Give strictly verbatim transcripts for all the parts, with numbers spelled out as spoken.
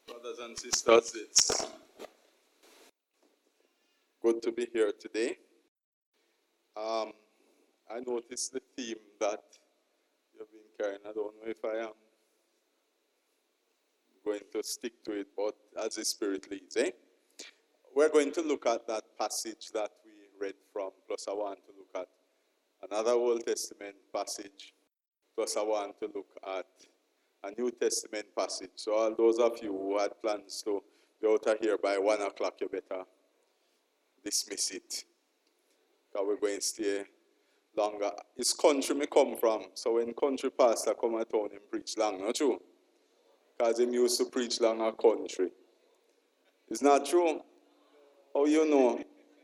Brothers and sisters, it's good to be here today. Um, I noticed the theme that you've been carrying. I don't know if I am going to stick to it, but as the Spirit leads, eh? We're going to look at that passage that we read from, plus I want to look at another Old Testament passage, plus I want to look at a New Testament passage. So all those of you who had plans to be out of here by one o'clock, you better dismiss it. Because we're going to stay longer. It's country me come from. So when country pastor come at town, him preach long, not true? Because him used to preach long a country. It's not true? How you know?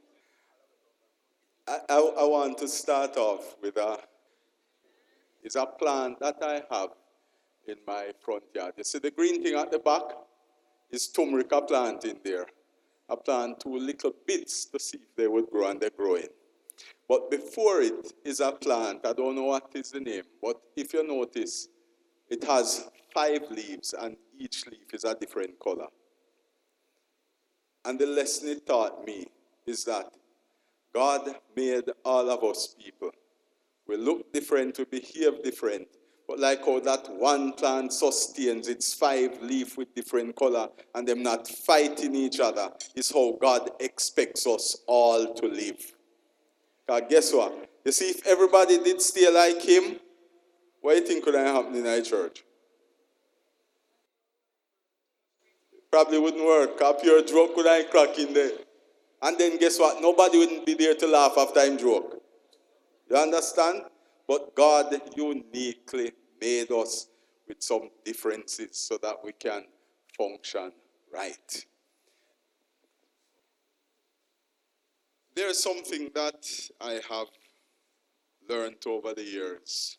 I, I, I want to start off with a, it's a plant that I have in my front yard. You see the green thing at the back? Is turmeric plant in there. I plant two little bits to see if they would grow, and they're growing. But before it is a plant, I don't know what is the name, but if you notice, it has five leaves, and each leaf is a different color. And the lesson it taught me is that God made all of us people. We look different, we behave different. But like how that one plant sustains its five leaf with different color and them not fighting each other, is how God expects us all to live. Because guess what? You see, if everybody did stay like him, what do you think could happen in our church? Probably wouldn't work. A pure joke could I crack in there. And then guess what? Nobody wouldn't be there to laugh after him joke. You understand? But God uniquely made us with some differences so that we can function right. There's something that I have learned over the years.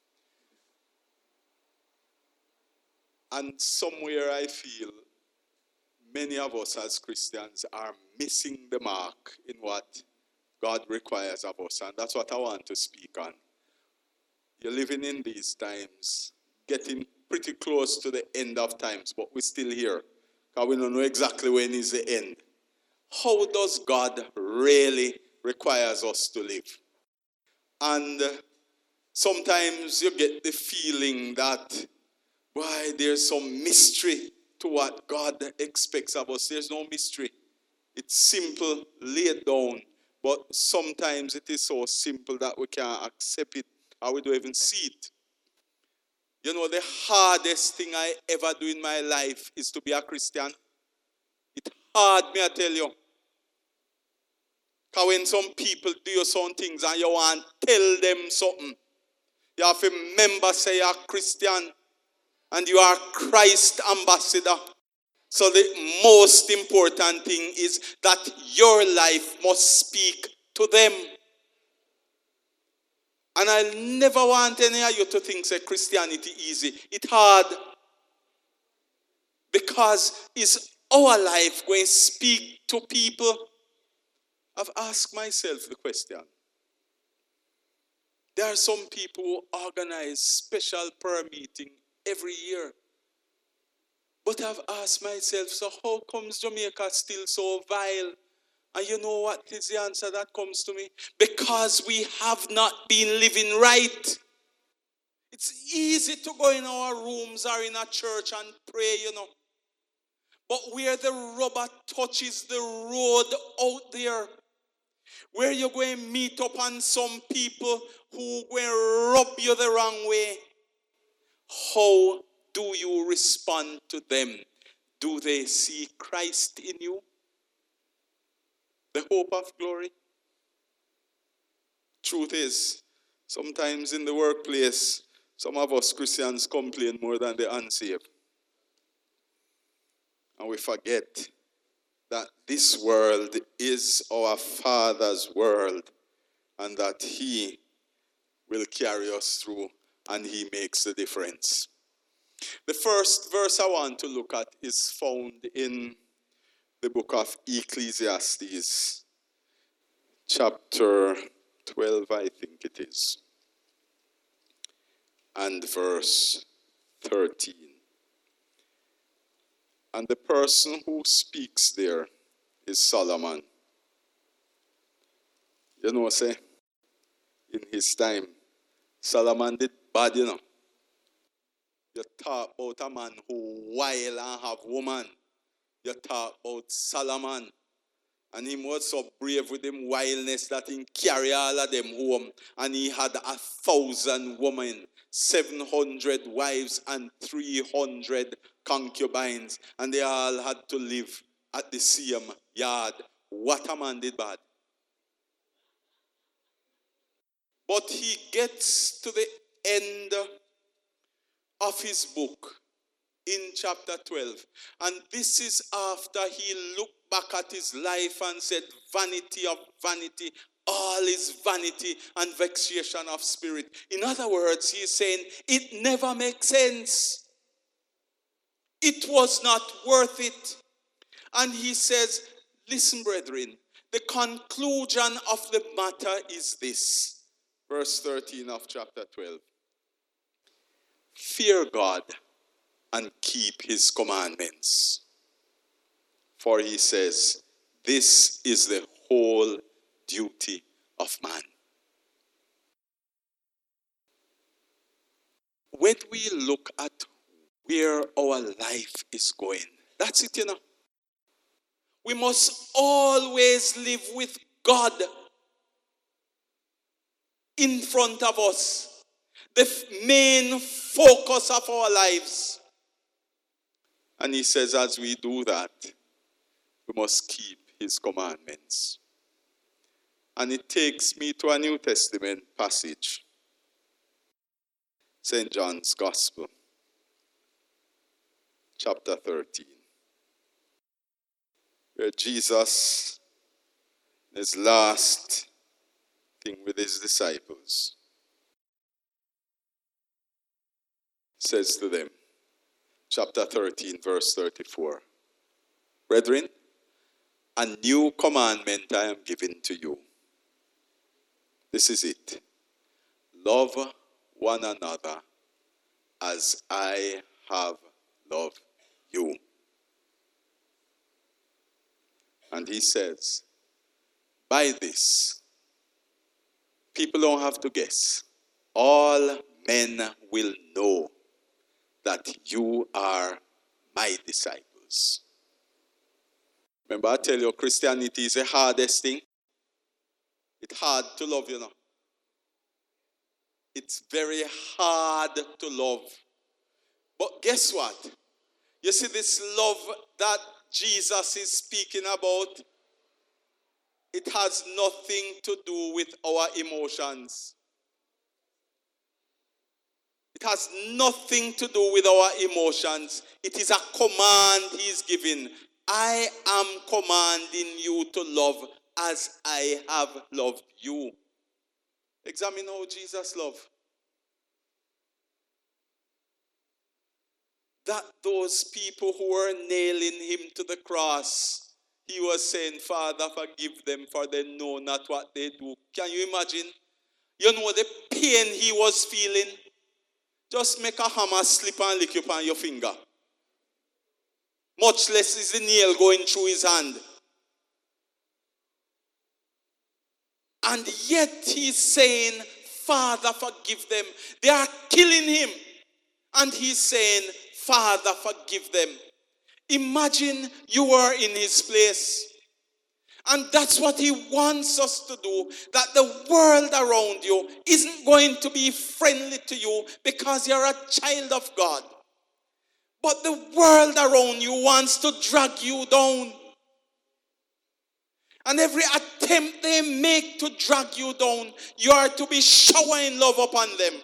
And somewhere I feel many of us as Christians are missing the mark in what God requires of us. And that's what I want to speak on. You're living in these times, getting pretty close to the end of times, but we're still here. Because we don't know exactly when is the end. How does God really requires us to live? And sometimes you get the feeling that, why, there's some mystery to what God expects of us. There's no mystery. It's simple, laid down. But sometimes it is so simple that we can't accept it or we don't even see it. You know, the hardest thing I ever do in my life is to be a Christian. It's hard, me I tell you. Because when some people do some things and you want to tell them something, you have to remember, say you're a Christian and you are Christ ambassador. So the most important thing is that your life must speak to them. And I never want any of you to think that Christianity easy. It's hard. Because is our life going to speak to people? I've asked myself the question. There are some people who organize special prayer meeting every year. But I've asked myself, so how comes Jamaica still so vile? And you know what is the answer that comes to me? Because we have not been living right. It's easy to go in our rooms or in a church and pray, you know. But where the rubber touches the road out there, where you're going to meet up on some people who will rub you the wrong way, how do you respond to them? Do they see Christ in you? The hope of glory? Truth is, sometimes in the workplace, some of us Christians complain more than the unsaved. And we forget that this world is our Father's world and that He will carry us through and He makes the difference. The first verse I want to look at is found in the book of Ecclesiastes, chapter twelve, I think it is, and verse thirteen. And the person who speaks there is Solomon. You know, say, in his time, Solomon did bad, you know. You talk about a man who wild and have woman. You talk about Solomon. And he was so brave with him wildness that he carry all of them home. And he had a thousand women, seven hundred wives, and three hundred concubines. And they all had to live at the same yard. What a man did bad. But he gets to the end of his book in chapter twelve. And this is after he looked back at his life and said, vanity of vanity, all is vanity and vexation of spirit. In other words, he is saying, it never makes sense. It was not worth it. And he says, listen, brethren, the conclusion of the matter is this. Verse thirteen of chapter twelve. Fear God and keep his commandments. For he says, this is the whole duty of man. When we look at where our life is going, that's it, you know. We must always live with God in front of us, the main focus of our lives. And he says, as we do that, we must keep his commandments. And it takes me to a New Testament passage, Saint John's Gospel, chapter thirteen, where Jesus, his last thing with his disciples, says to them, chapter thirteen, verse thirty-four, brethren, a new commandment I am giving to you. This is it. Love one another as I have loved you. And he says, by this, people don't have to guess. All men will know that you are my disciples. Remember, I tell you, Christianity is the hardest thing. It's hard to love, you know. It's very hard to love. But guess what? You see, this love that Jesus is speaking about, it has nothing to do with our emotions. It has nothing to do with our emotions. It is a command he is giving. I am commanding you to love as I have loved you. Examine how Jesus loved. That those people who were nailing him to the cross, he was saying, Father, forgive them, for they know not what they do. Can you imagine? You know the pain he was feeling? Just make a hammer slip and lick up on your finger. Much less is the nail going through his hand. And yet he's saying, Father, forgive them. They are killing him. And he's saying, Father, forgive them. Imagine you were in his place. And that's what he wants us to do. That the world around you isn't going to be friendly to you because you're a child of God. But the world around you wants to drag you down. And every attempt they make to drag you down, you are to be showering love upon them.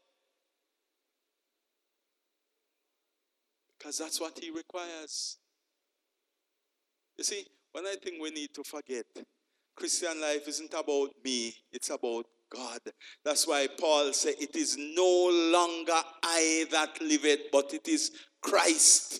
Because that's what he requires. You see, one I think we need to forget, Christian life isn't about me, it's about God. That's why Paul said, it is no longer I that liveth, but it is Christ.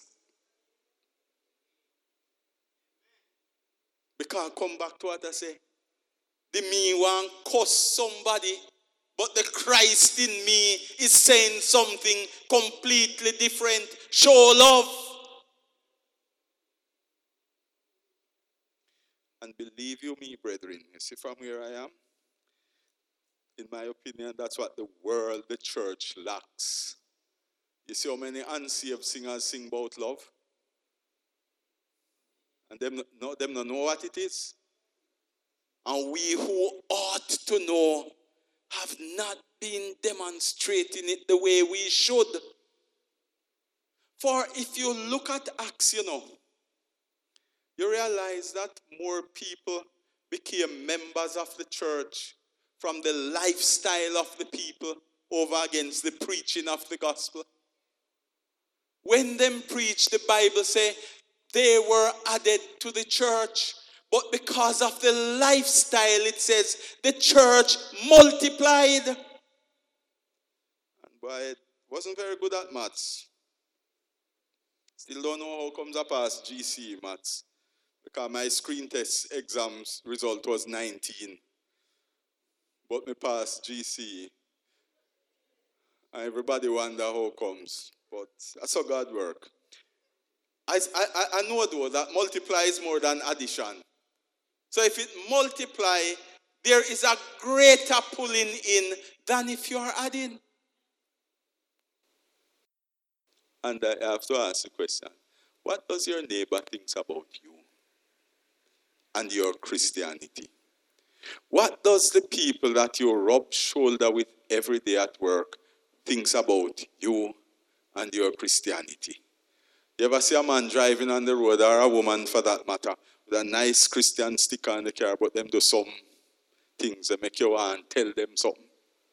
Because come back to what I say. The me want curse somebody, but the Christ in me is saying something completely different. Show love. And believe you me, brethren, you see from where I am, in my opinion, that's what the world, the church lacks. You see how many unsaved singers sing about love? And them no, them don't know what it is. And we who ought to know have not been demonstrating it the way we should. For if you look at Acts, you know, you realize that more people became members of the church from the lifestyle of the people over against the preaching of the gospel. When them preach, the Bible say they were added to the church. But because of the lifestyle, it says the church multiplied. And boy, it wasn't very good at maths. Still don't know how comes I passed G C E maths. Because my screen test exams result was nineteen. But me passed G C E. And everybody wonder how comes. But that's how God work. I, I, I know though that multiply is more than addition. So if it multiply, there is a greater pulling in than if you are adding. And I have to ask the question, what does your neighbor think about you and your Christianity? What does the people that you rub shoulder with every day at work thinks about you and your Christianity? You ever see a man driving on the road, or a woman for that matter, with a nice Christian sticker on the car, but them do some things that make you want to tell them something?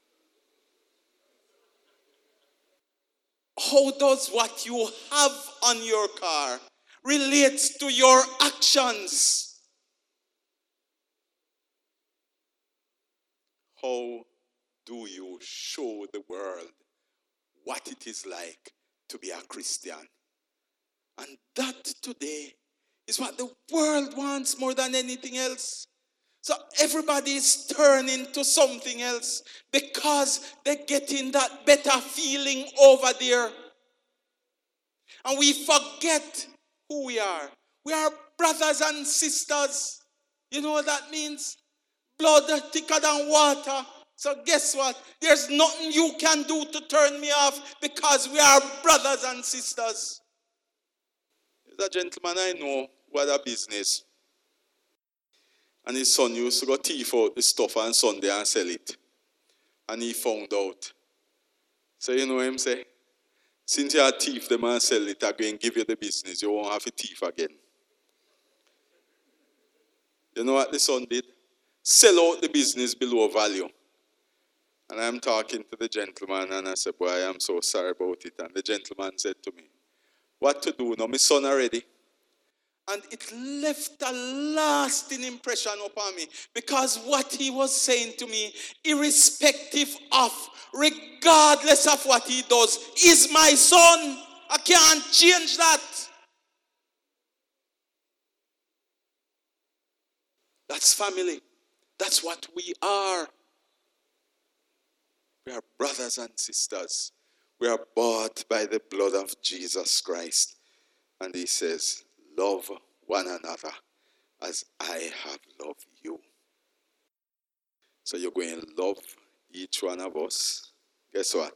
How does what you have on your car relate to your actions? How do you show the world what it is like to be a Christian? And that today is what the world wants more than anything else. So everybody is turning to something else because they're getting that better feeling over there. And we forget who we are. We are brothers and sisters. You know what that means? Blood thicker than water. So guess what? There's nothing you can do to turn me off because we are brothers and sisters. There's a gentleman I know who had a business. And his son used to go thief out the stuff on Sunday and sell it. And he found out. So you know him say, since you are a thief them and sell it again, give you the business, you won't have a thief again. You know what the son did? Sell out the business below value. And I'm talking to the gentleman and I said, boy, I am so sorry about it. And the gentleman said to me, what to do now? My son already. And it left a lasting impression upon me because what he was saying to me, irrespective of, regardless of what he does, is my son. I can't change that. That's family. That's what we are. We are brothers and sisters. We are bought by the blood of Jesus Christ. And he says, love one another as I have loved you. So you're going to love each one of us. Guess what?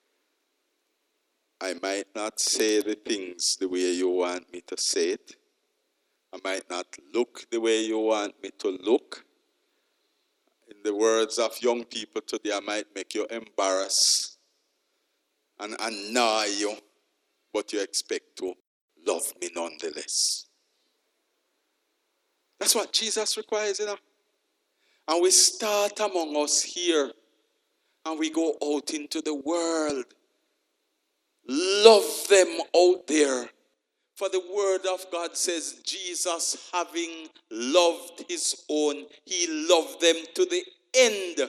I might not say the things the way you want me to say it. I might not look the way you want me to look. In the words of young people today, I might make you embarrassed and annoy you, but you expect to love me nonetheless. That's what Jesus requires, you know. And we start among us here, and we go out into the world. Love them out there. For the word of God says, Jesus, having loved his own, he loved them to the end.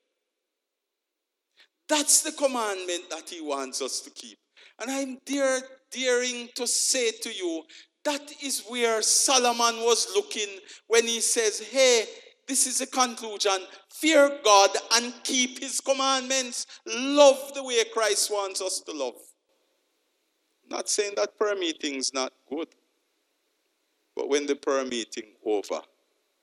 That's the commandment that he wants us to keep. And I'm dare, daring to say to you, that is where Solomon was looking when he says, hey, this is the conclusion. Fear God and keep his commandments. Love the way Christ wants us to love. Not saying that prayer meeting is not good. But when the prayer meeting over,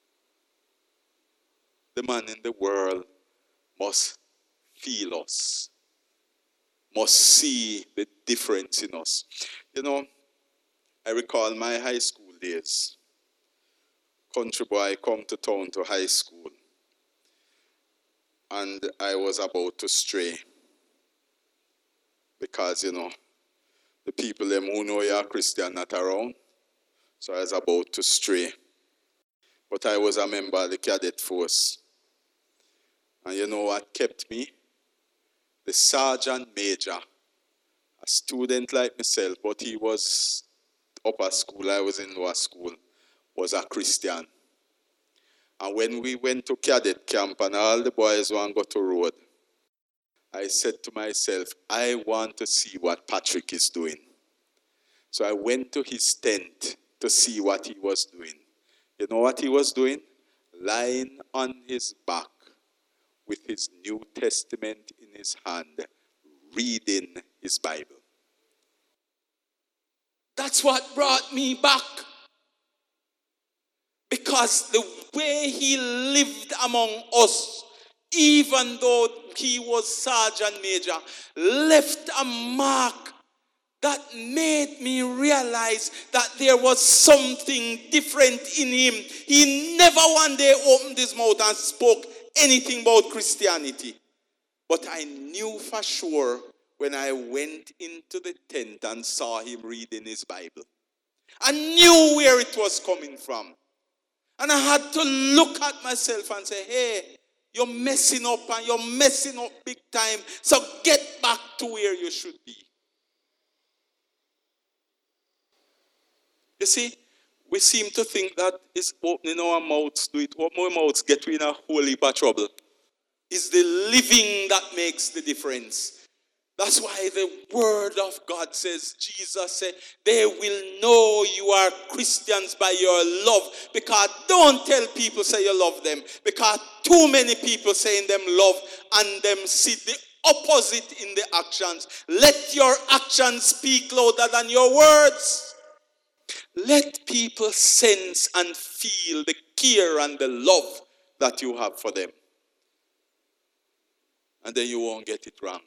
the man in the world must feel us, must see the difference in us. You know, I recall my high school days. Country boy come to town to high school, and I was about to stray because, you know, the people them who know you're Christian not around, so I was about to stray. But I was a member of the cadet force. And you know what kept me? The sergeant major, a student like myself, but he was upper school, I was in lower school, was a Christian. And when we went to cadet camp and all the boys want to go to road, I said to myself, I want to see what Patrick is doing. So I went to his tent to see what he was doing. You know what he was doing? Lying on his back with his New Testament in his hand, reading his Bible. That's what brought me back. Because the way he lived among us, even though he was sergeant major, left a mark that made me realize that there was something different in him. He never one day opened his mouth and spoke anything about Christianity. But I knew for sure when I went into the tent and saw him reading his Bible. I knew where it was coming from. And I had to look at myself and say, hey, you're messing up and you're messing up big time. So get back to where you should be. You see, we seem to think that it's opening our mouths to it. Open our mouths, get we in a whole heap of trouble. It's the living that makes the difference. That's why the word of God says, Jesus said, they will know you are Christians by your love. Because don't tell people say you love them. Because too many people saying them love and them see the opposite in the actions. Let your actions speak louder than your words. Let people sense and feel the care and the love that you have for them. And then you won't get it wrong.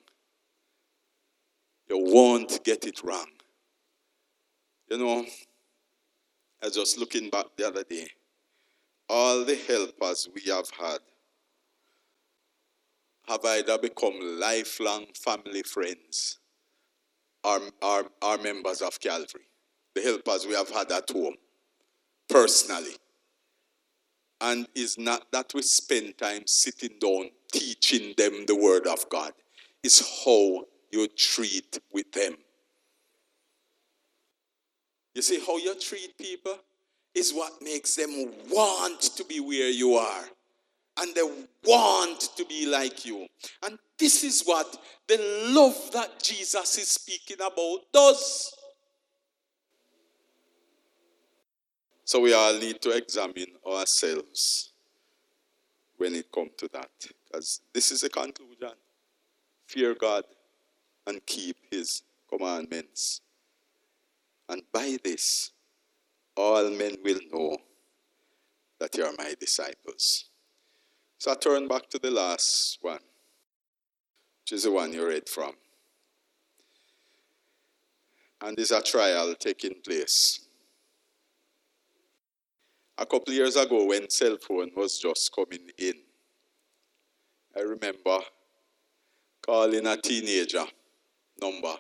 You won't get it wrong. You know, I was just looking back the other day. All the helpers we have had have either become lifelong family friends or, or, or members of Calvary. The helpers we have had at home, personally. And it's not that we spend time sitting down teaching them the word of God. It's how you treat with them. You see, how you treat people is what makes them want to be where you are. And they want to be like you. And this is what the love that Jesus is speaking about does. So we all need to examine ourselves when it comes to that. Because this is a conclusion. Fear God and keep his commandments. And by this, all men will know that you are my disciples. So I turn back to the last one, which is the one you read from. And there's a trial taking place. A couple years ago when cell phone was just coming in, I remember calling a teenager number.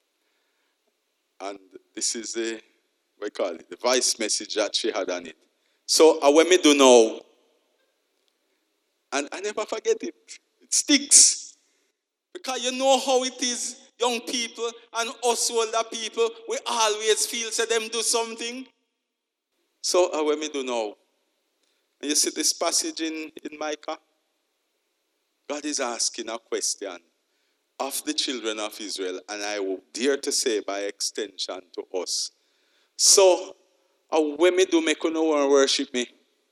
And this is the, what you call it, the voice message that she had on it. So, uh, what me do now? And I never forget it. It sticks. Because you know how it is, young people and us older people, we always feel say them do something. So, uh, what me do now? And you see this passage in, in Micah? God is asking a question of the children of Israel, and I will dare to say by extension to us. So, uh, when me do make you no one worship me?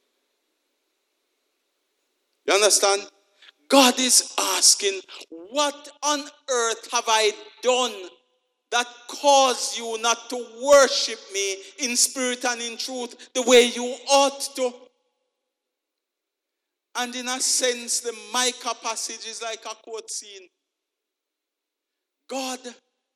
You understand? God is asking, what on earth have I done that caused you not to worship me in spirit and in truth the way you ought to? And in a sense, the Micah passage is like a quote scene. God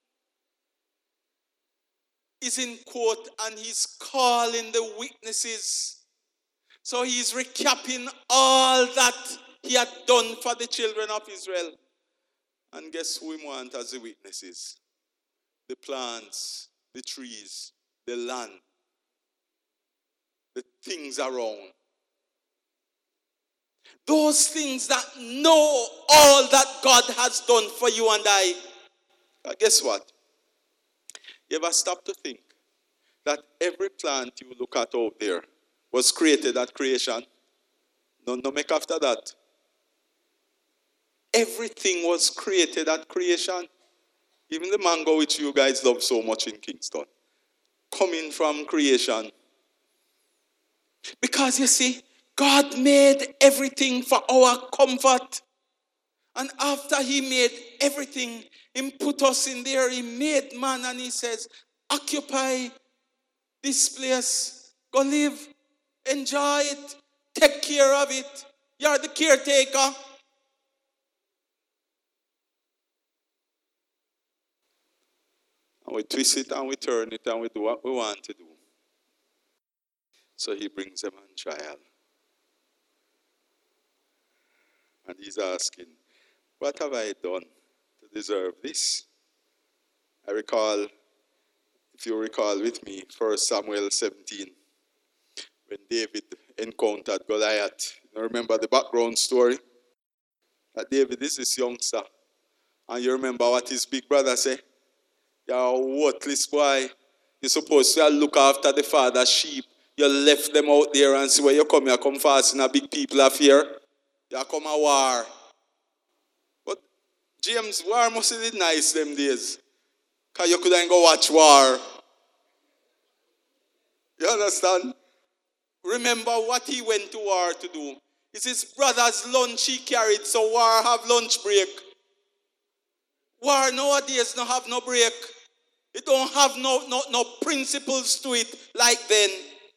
is in court and he's calling the witnesses. So he's recapping all that he had done for the children of Israel. And guess who he wants as the witnesses? The plants, the trees, the land, the things around. Those things that know all that God has done for you and I. But guess what? You ever stop to think that every plant you look at out there was created at creation? No, no make after that. Everything was created at creation. Even the mango which you guys love so much in Kingston. Coming from creation. Because you see, God made everything for our comfort. And after he made everything, he put us in there, he made man and he says, occupy this place, go live, enjoy it, take care of it. You're the caretaker. And we twist it and we turn it and we do what we want to do. So he brings them on trial. And he's asking, what have I done to deserve this? I recall, if you recall with me, First Samuel seventeen, when David encountered Goliath. You remember the background story? That David is this youngster. And you remember what his big brother said? You're a worthless boy. You're supposed to look after the father's sheep. You left them out there and see where you come. You come fast in a big people affair. You come a war. But James, war must have been nice them days. Because you couldn't go watch war. You understand? Remember what he went to war to do. It's his brother's lunch he carried, so war have lunch break. War nowadays don't have no break. It don't have no, no, no principles to it like then.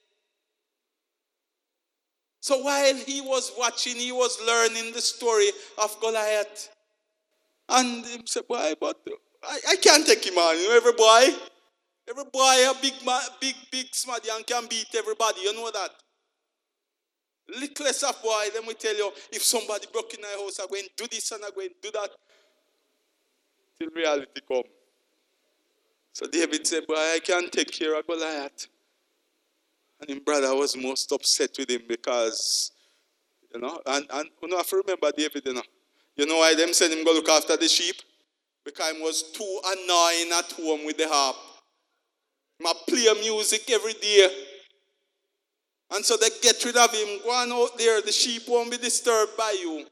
So while he was watching, he was learning the story of Goliath. And he said, boy, but I, I can't take him on. You know, every boy, every boy, a big, big, big smarty and can beat everybody. You know that? Littlest of boy, then we tell you, if somebody broke in my house, I'm going to do this and I'm going to do that. Till reality come. So David said, boy, I can't take care of Goliath. And his brother was most upset with him because, you know, and, and you know, have to remember David, you know. You know why them said him go look after the sheep? Because he was too annoying at home with the harp. He play music every day. And so they get rid of him. Go on out there, the sheep won't be disturbed by you.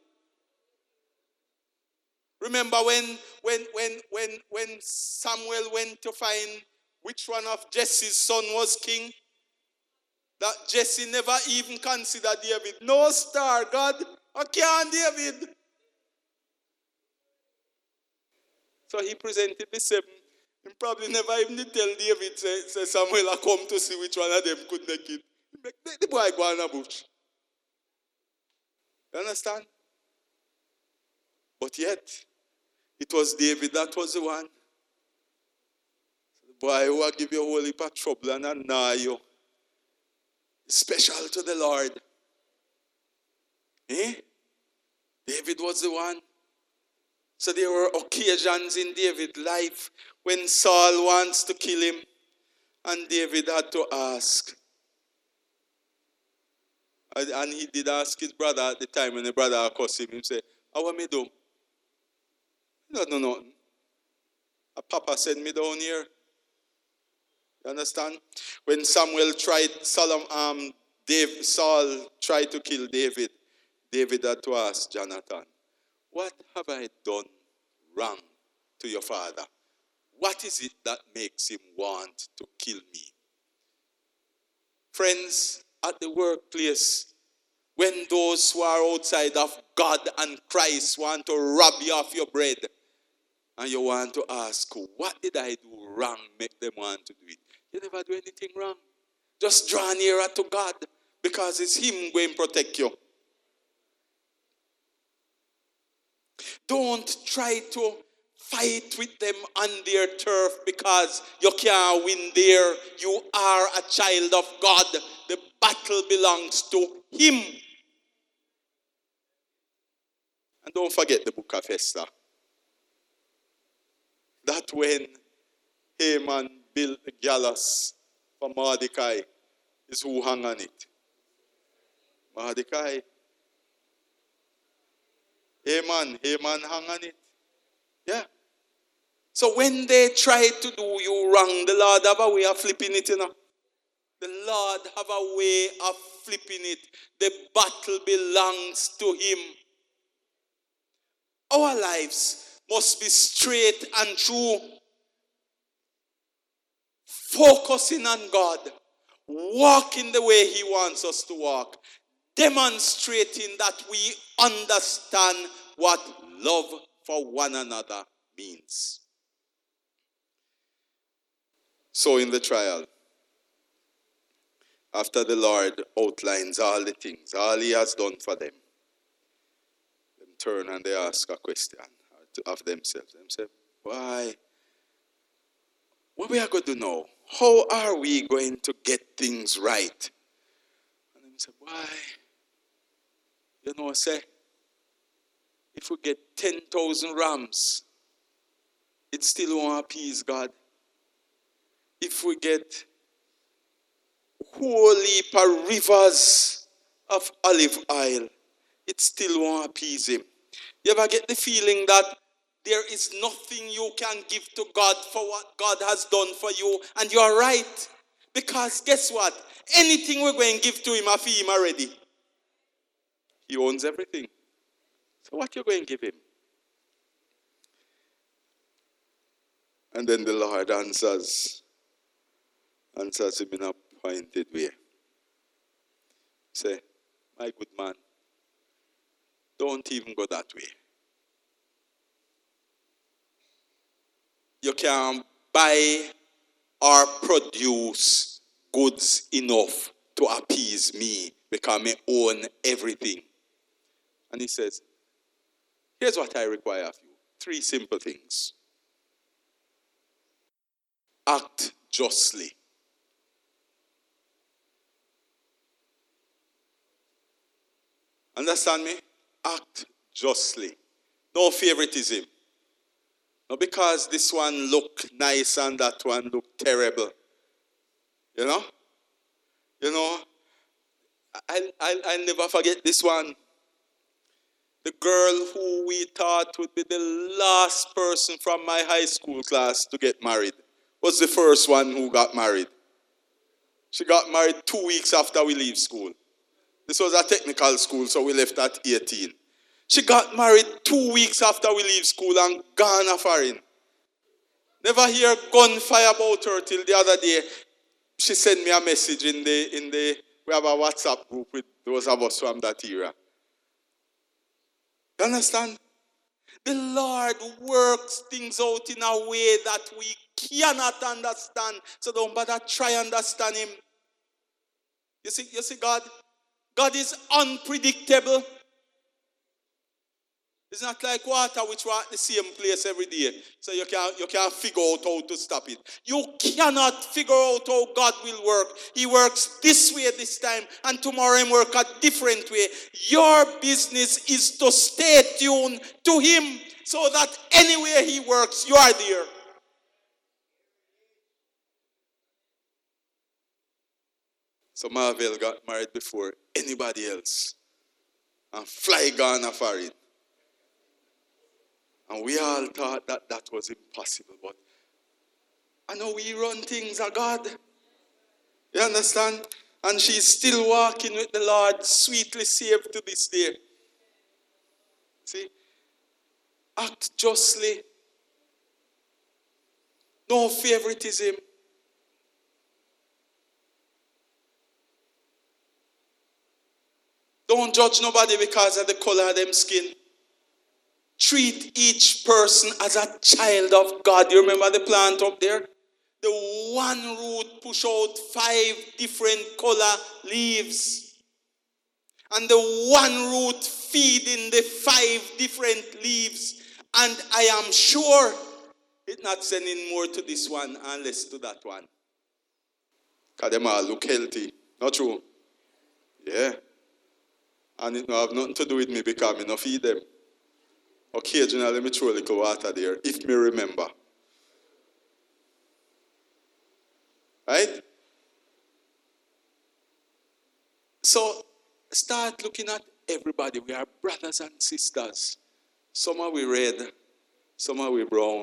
Remember when when when when when Samuel went to find which one of Jesse's son was king? That Jesse never even considered David. No star, God. I can't David. So he presented the seven. He probably never even did tell David, say, say Samuel, I come to see which one of them could make it. The, the boy go on a bush. You understand? But yet, it was David that was the one. The boy who will give you a whole heap of trouble and annoy you. Special to the Lord. Eh? David was the one. So there were occasions in David's life when Saul wants to kill him. And David had to ask. And he did ask his brother at the time when the brother accosted him. He said, how am I do? No, no, no. A papa sent me down here. You understand? When Samuel tried, Solomon, um, Dave, Saul tried to kill David, David had to ask Jonathan, what have I done wrong to your father? What is it that makes him want to kill me? Friends, at the workplace, when those who are outside of God and Christ want to rob you of your bread, and you want to ask, what did I do wrong, make them want to do it? You never do anything wrong. Just draw nearer to God, because it's him going to protect you. Don't try to fight with them on their turf because you can't win there. You are a child of God. The battle belongs to him. And don't forget the book of Esther. That when Haman built the gallows for Mordecai, is who hung on it? Mordecai. Haman, Haman hung on it. Yeah. So when they try to do you wrong, the Lord have a way of flipping it, you know. The Lord have a way of flipping it. The battle belongs to him. Our lives must be straight and true. Focusing on God. Walking the way he wants us to walk. Demonstrating that we understand what love for one another means. So in the trial, after the Lord outlines all the things, all he has done for them, they turn and they ask a question of themselves. They say, why? What we are going to know? How are we going to get things right? And they say, why? You know, say, if we get ten thousand rams, it still won't appease God. If we get whole heap of rivers of olive oil, it still won't appease him. You ever get the feeling that there is nothing you can give to God for what God has done for you? And you're right. Because guess what? Anything we're going to give to him, I feel him already. He owns everything. So what you going to give him? And then the Lord answers. Answers him in a pointed way. Say, my good man, don't even go that way. You can't buy or produce goods enough to appease me because I own everything. And he says, here's what I require of you. Three simple things. Act justly. Understand me? Act justly. No favoritism. Not because this one look nice and that one look terrible. You know? You know? I'll, I'll, I'll never forget this one. The girl who we thought would be the last person from my high school class to get married was the first one who got married. She got married two weeks after we leave school. This was a technical school, so we left at eighteen. She got married two weeks after we leave school and gone a foreign. Never hear gunfire about her till the other day. She sent me a message in the, in the, we have a WhatsApp group with those of us from that era. You understand? The Lord works things out in a way that we cannot understand. So don't bother try understand him. You see, you see God? God is unpredictable. It's not like water which was at the same place every day. So you can't, you can't figure out how to stop it. You cannot figure out how God will work. He works this way this time and tomorrow he work a different way. Your business is to stay tuned to him so that anywhere he works, you are there. So Marvel got married before anybody else. And fly gone a foreign. And we all thought that that was impossible. But I know we run things of God. You understand? And she's still walking with the Lord, sweetly saved to this day. See? Act justly. No favoritism. Don't judge nobody because of the color of them skin. Treat each person as a child of God. You remember the plant up there? The one root push out five different color leaves. And the one root feeding the five different leaves. And I am sure it's not sending more to this one and less to that one. Because them all look healthy. Not true? Yeah. And it don't have nothing to do with me because I don't feed them. Occasionally, let me throw a little water there, if me remember. Right? So, start looking at everybody. We are brothers and sisters. Some are we red, some are we brown,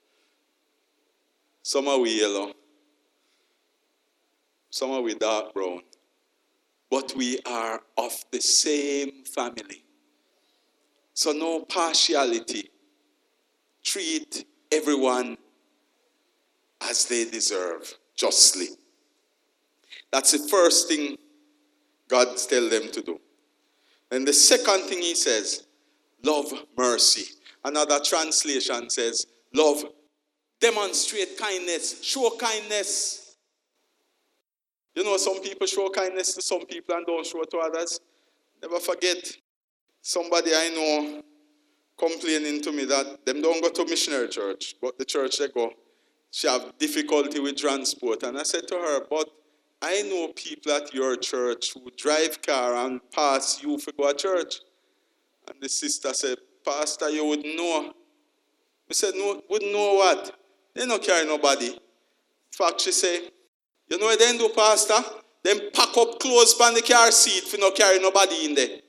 some are we yellow, some are we dark brown. But we are of the same family. So no partiality. Treat everyone as they deserve, justly. That's the first thing God tells them to do. And the second thing he says, love mercy. Another translation says, love, demonstrate kindness, show kindness. You know, some people show kindness to some people and don't show it to others. Never forget, somebody I know complaining to me that them don't go to missionary church, but the church they go, she have difficulty with transport. And I said to her, but I know people at your church who drive car and pass you for go to church. And the sister said, Pastor, you would know. I said, no, wouldn't know what? They don't carry nobody. In fact, she said, you know what they do, Pastor? Them pack up clothes on the car seat for not carry nobody in there.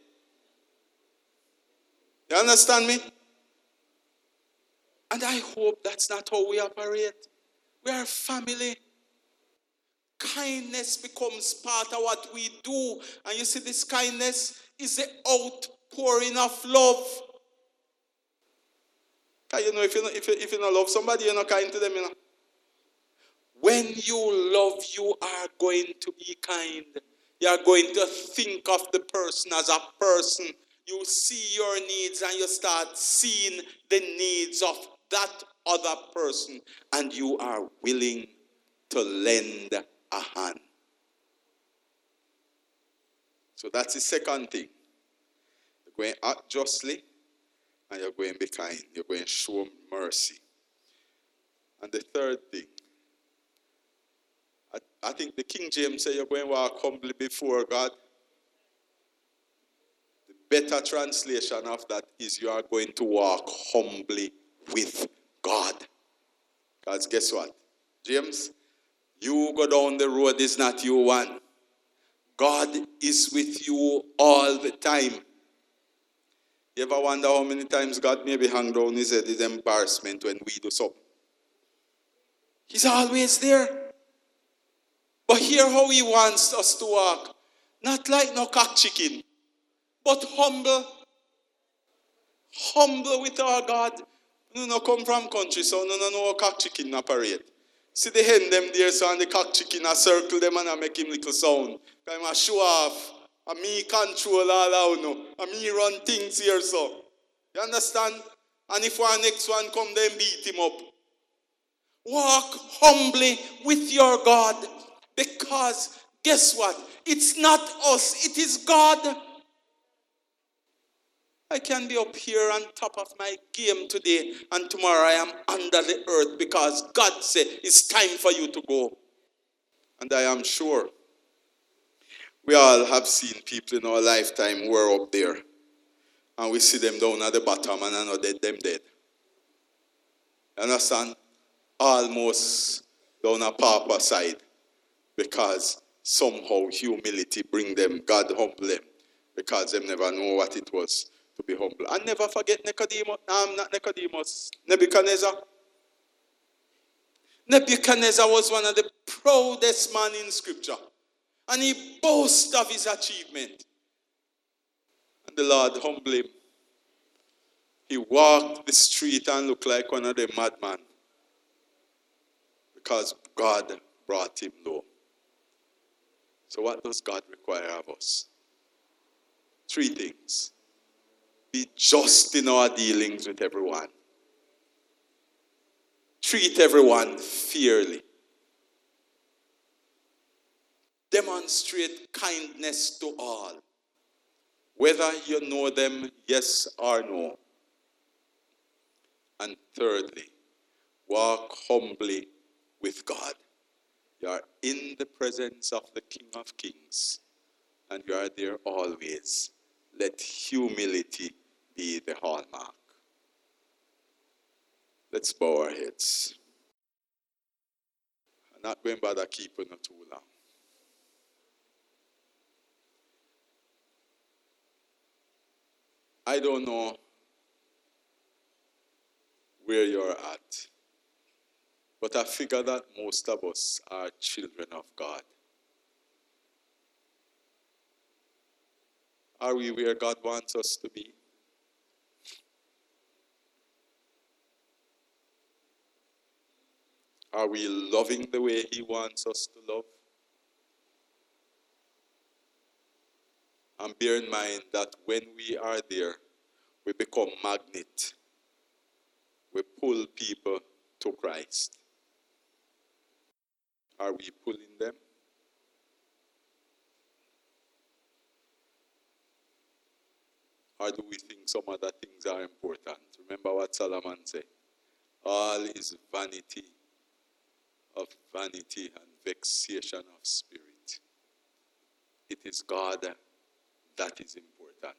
You understand me? And I hope that's not how we operate. We are family. Kindness becomes part of what we do. And you see, this kindness is the outpouring of love. Because you know, if you, if you, if you don't love somebody, you're not kind to them, you know. When you love, you are going to be kind. You are going to think of the person as a person. You see your needs and you start seeing the needs of that other person. And you are willing to lend a hand. So that's the second thing. You're going to act justly and you're going to be kind. You're going to show mercy. And the third thing, I, I think the King James says you're going to walk humbly before God. The better translation of that is you are going to walk humbly with God. Because guess what? James, you go down the road is not you one. God is with you all the time. You ever wonder how many times God maybe hang down his head, his embarrassment when we do something? He's always there. But hear how he wants us to walk. Not like no cock chicken, but humble. Humble with our God. No, no come from country, so no, no, no cock chicken operate. See the hen them there, so and the cock chicken I circle them and I make him little sound. I'm a show off. And me control all out now. And me run things here, so. You understand? And if one next one come, then beat him up. Walk humbly with your God. Because, guess what? It's not us, it is God. I can be up here on top of my game today, and tomorrow I am under the earth because God said it's time for you to go. And I am sure we all have seen people in our lifetime who are up there, and we see them down at the bottom, and I know they them dead. You understand? Almost down a pauper side, because somehow humility bring them, God humble them, because they never know what it was to be humble. And never forget Nicodemus, um, not Nicodemus, Nebuchadnezzar. Nebuchadnezzar was one of the proudest men in Scripture. And he boasts of his achievement. And the Lord humbled him. He walked the street and looked like one of the madmen. Because God brought him low. So what does God require of us? Three things. Be just in our dealings with everyone. Treat everyone fairly. Demonstrate kindness to all. whether you know them, yes or no. And thirdly, walk humbly with God. You are in the presence of the King of Kings, and you are there always. Let humility be the hallmark. Let's bow our heads. I'm not going to bother keeping it too long. I don't know where you're at, but I figure that most of us are children of God. Are we where God wants us to be? Are we loving the way He wants us to love? And bear in mind that when we are there, we become magnet. We pull people to Christ. Are we pulling them? Or do we think some other things are important? Remember what Solomon said. All is vanity of vanity and vexation of spirit. It is God that is important.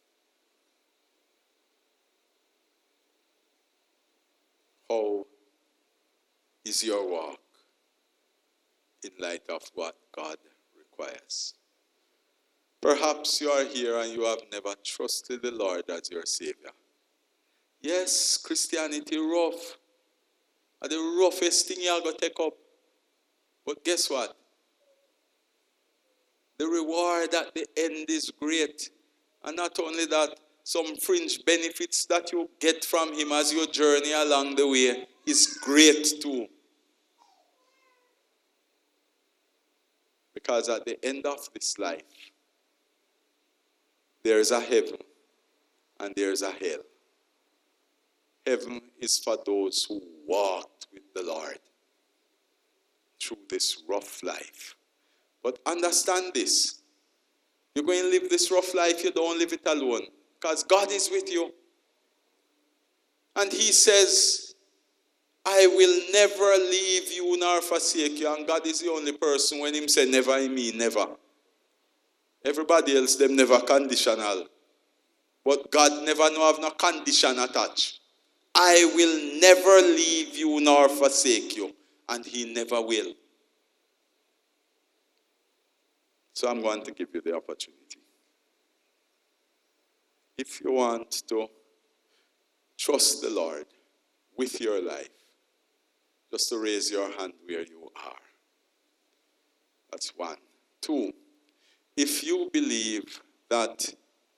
How is your walk in light of what God requires? Perhaps you are here and you have never trusted the Lord as your Savior. Yes, Christianity rough. And the roughest thing you are going to take up. But guess what? The reward at the end is great. And not only that, some fringe benefits that you get from Him as you journey along the way is great too. Because at the end of this life, there is a heaven and there is a hell. Heaven is for those who walked with the Lord through this rough life. But understand this. You're going to live this rough life, you don't live it alone. Because God is with you. And He says, I will never leave you nor forsake you. And God is the only person when Him say never, He mean never. Everybody else, them never conditional. But God never know have no condition attached. I will never leave you nor forsake you. And He never will. So I'm going to give you the opportunity. If you want to trust the Lord with your life, just to raise your hand where you are. That's one. Two, if you believe that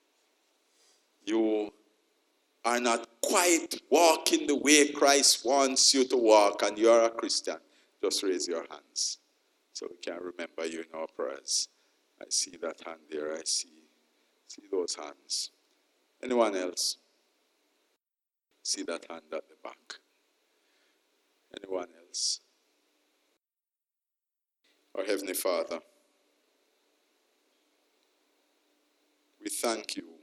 you are not quite walking the way Christ wants you to walk and you are a Christian, just raise your hands so we can remember you in our prayers. I see that hand there. I see, see those hands. Anyone else? See that hand at the back. Anyone else? Our Heavenly Father, we thank you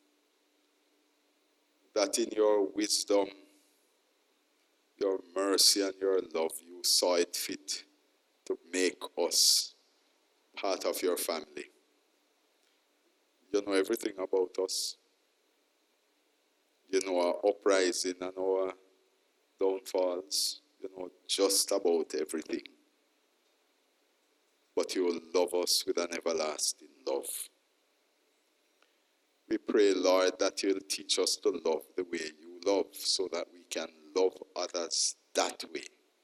that in your wisdom, your mercy and your love, you saw it fit to make us part of your family. You know everything about us. You know our uprising and our downfalls. You know just about everything. But you will love us with an everlasting love. We pray, Lord, that you'll teach us to love the way you love so that we can love others that way.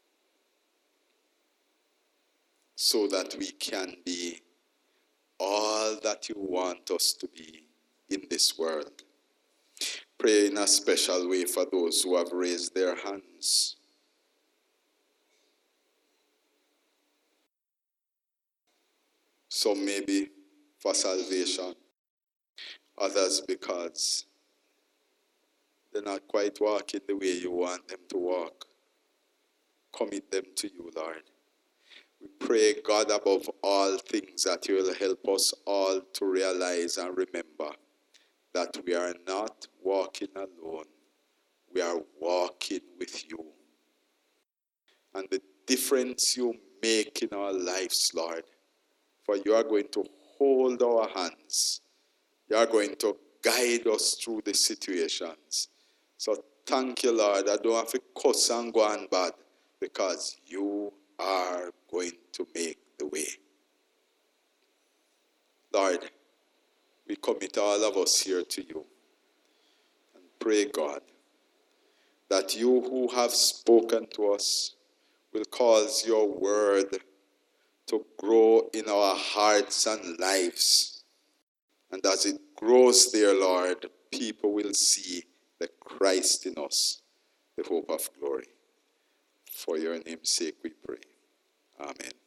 So that we can be all that you want us to be in this world. Pray in a special way for those who have raised their hands. Some maybe for salvation, others because they're not quite walking the way you want them to walk. Commit them to you, Lord. We pray, God, above all things, that you will help us all to realize and remember that we are not walking alone. We are walking with you. And the difference you make in our lives, Lord, for you are going to hold our hands. You are going to guide us through the situations. So thank you, Lord. I don't have to cuss and go on bad because you are going to make the way. Lord, we commit all of us here to you and pray, God, that you who have spoken to us will cause your word to grow in our hearts and lives. And as it grows there, Lord, people will see the Christ in us, the hope of glory. For your name's sake we pray. Amen.